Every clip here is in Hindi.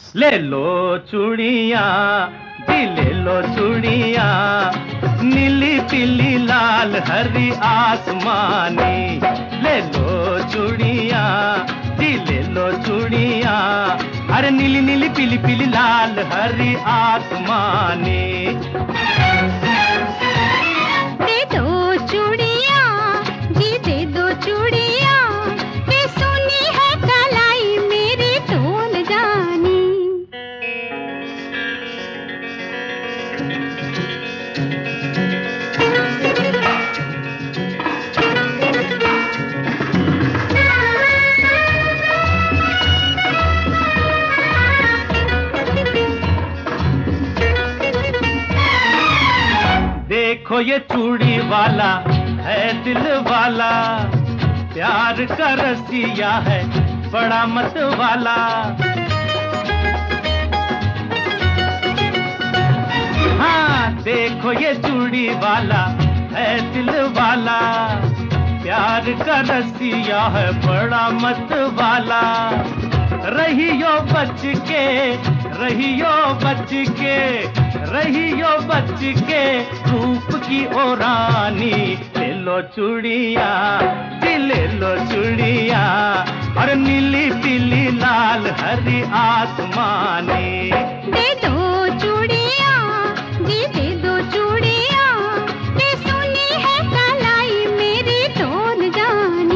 ले लो चूड़ियाँ जी ले लो चूड़ियाँ, नीली पीली लाल हरी आसमानी। ले लो चूड़ियाँ जी ले लो चूड़ियाँ, अरे नीली नीली पीली पीली लाल हरी आसमानी। दे दो चूड़ियाँ जी दे दो चूड़ियाँ, ये सोनी है कलाई मेरी तोल जानी। देखो ये चूड़ी वाला है दिल वाला, प्यार का रसिया है बड़ा मत वाला। हाँ देखो ये चूड़ी वाला है दिल वाला, प्यार का रसिया है बड़ा मत वाला। रहियो बच के रहियो बच के रहियो बच के रूप की ओ रानी। ले लो चूड़ियाँ जी ले लो चूड़ियाँ, और नीली पीली लाल हरी आसमानी। दे दो चूड़ियाँ जी दे दो चूड़ियाँ, ये सोनी है कलाई मेरी तोल जानी।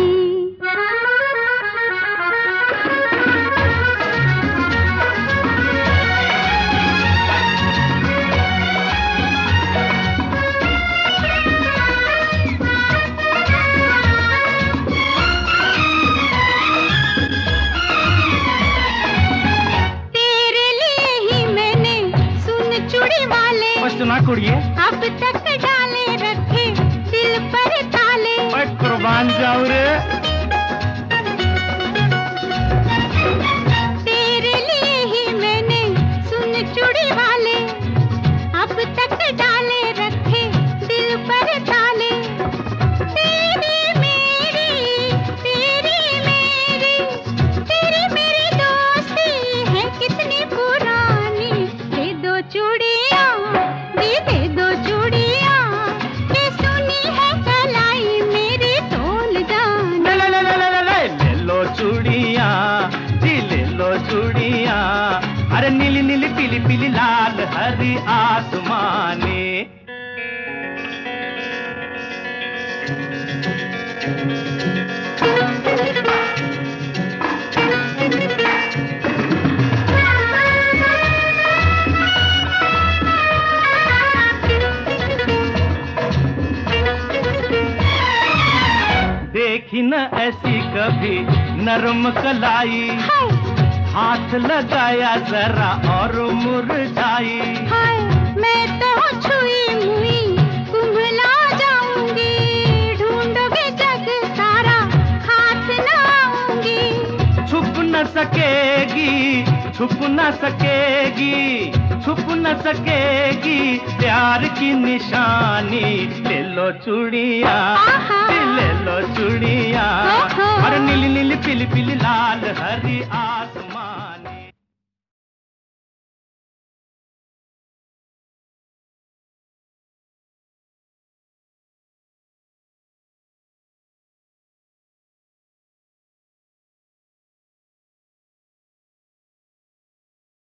सुना कुड़िए अब तक डाले रखे दिल पर ताले, मैं कुर्बान जाऊं रे। तेरे लिए ही मैंने सुन चूड़ी वाले, अब तक डाले रखे दिल पर ताले। तेरी मेरी दोस्ती है कितनी पुरानी। दे दो चूड़ियाँ दे दो चूड़ियाँ, ये सोनी है कलाई मेरी तोल जानी। ले लो चूड़ियाँ जी ले लो चूड़ियाँ, अरे नीली नीली पीली पीली लाल हरी आसमानी। देखी न ऐसी कभी नरम कलाई, हाथ लगाया जरा और मुरझाई। हाय मैं तो छुई मुई कुंभला जाऊंगी, ढूंढोगे जग सारा हाथ न आऊंगी। छुप न सकेगी छुप न सकेगी छुप न सकेगी प्यार की निशानी। ले लो चूड़ियाँ ले लो चूड़ियाँ, और नीली नीली पीली पीली लाल हरी आसमानी।